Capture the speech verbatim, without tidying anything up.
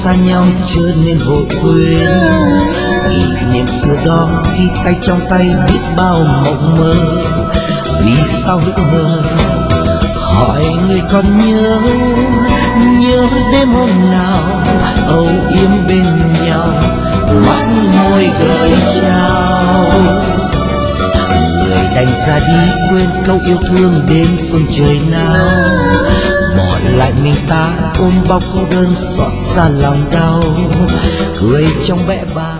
xa nhau chưa nên vội quên kỷ niệm xưa đó khi tay trong tay biết bao mộng mơ. Vì sao hững hờ hỏi người còn nhớ, nhớ đêm hôm nào âu yếm bên nhau, mắt môi gợi trao. Người đành ra đi quên câu yêu thương đến phương trời nào, bỏ lại mình ta ôm bao cô đơn xót xa lòng đau, cười trong bẽ bàng.